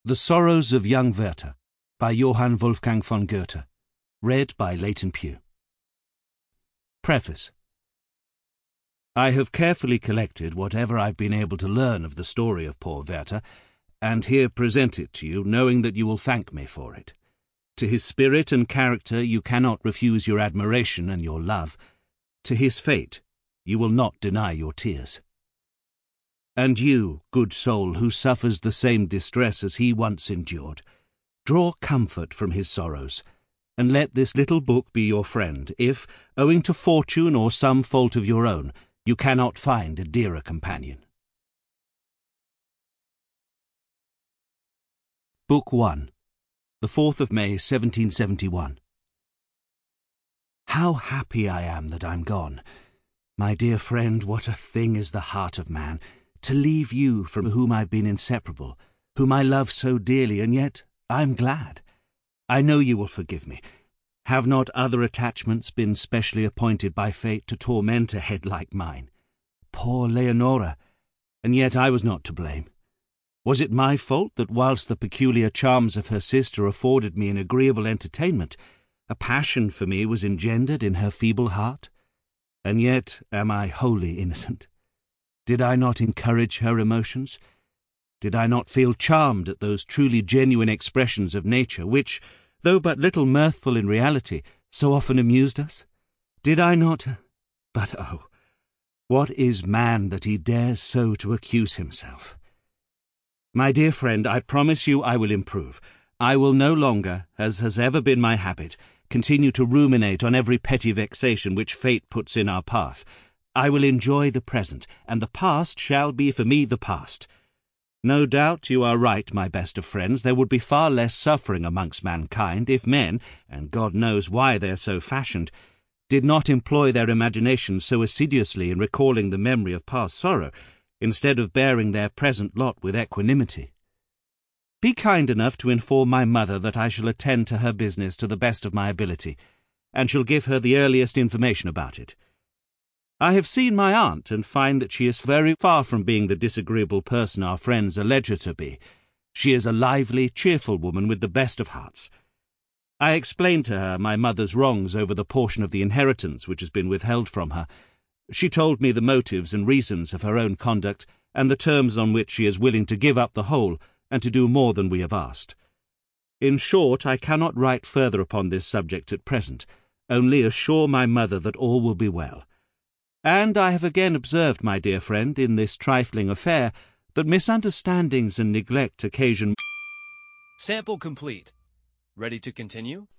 The Sorrows of Young Werther by Johann Wolfgang von Goethe. Read by Leighton Pugh. Preface. I have carefully collected whatever I've been able to learn of the story of poor Werther, and here present it to you, knowing that you will thank me for it. To his spirit and character you cannot refuse your admiration and your love. To his fate you will not deny your tears. And you, good soul, who suffers the same distress as he once endured, draw comfort from his sorrows, and let this little book be your friend, if, owing to fortune or some fault of your own, you cannot find a dearer companion. Book 1. The 4th of May, 1771. How happy I am that I'm gone. My dear friend, what a thing is the heart of man, to leave you from whom I've been inseparable, whom I love so dearly, and yet I'm glad. I know you will forgive me. Have not other attachments been specially appointed by fate to torment a head like mine? Poor Leonora! And yet I was not to blame. Was it my fault that whilst the peculiar charms of her sister afforded me an agreeable entertainment, a passion for me was engendered in her feeble heart? And yet am I wholly innocent? Did I not encourage her emotions? Did I not feel charmed at those truly genuine expressions of nature which, though but little mirthful in reality, so often amused us? Did I not? But oh, what is man that he dares so to accuse himself? My dear friend, I promise you I will improve. I will no longer, as has ever been my habit, continue to ruminate on every petty vexation which fate puts in our path. I will enjoy the present, and the past shall be for me the past. No doubt you are right, my best of friends. There would be far less suffering amongst mankind if men, and God knows why they are so fashioned, did not employ their imaginations so assiduously in recalling the memory of past sorrow, instead of bearing their present lot with equanimity. Be kind enough to inform my mother that I shall attend to her business to the best of my ability, and shall give her the earliest information about it. I have seen my aunt, and find that she is very far from being the disagreeable person our friends allege her to be. She is a lively, cheerful woman with the best of hearts. I explained to her my mother's wrongs over the portion of the inheritance which has been withheld from her. She told me the motives and reasons of her own conduct, and the terms on which she is willing to give up the whole, and to do more than we have asked. In short, I cannot write further upon this subject at present, only assure my mother that all will be well. And I have again observed, my dear friend, in this trifling affair, that misunderstandings and neglect occasion... Sample complete. Ready to continue?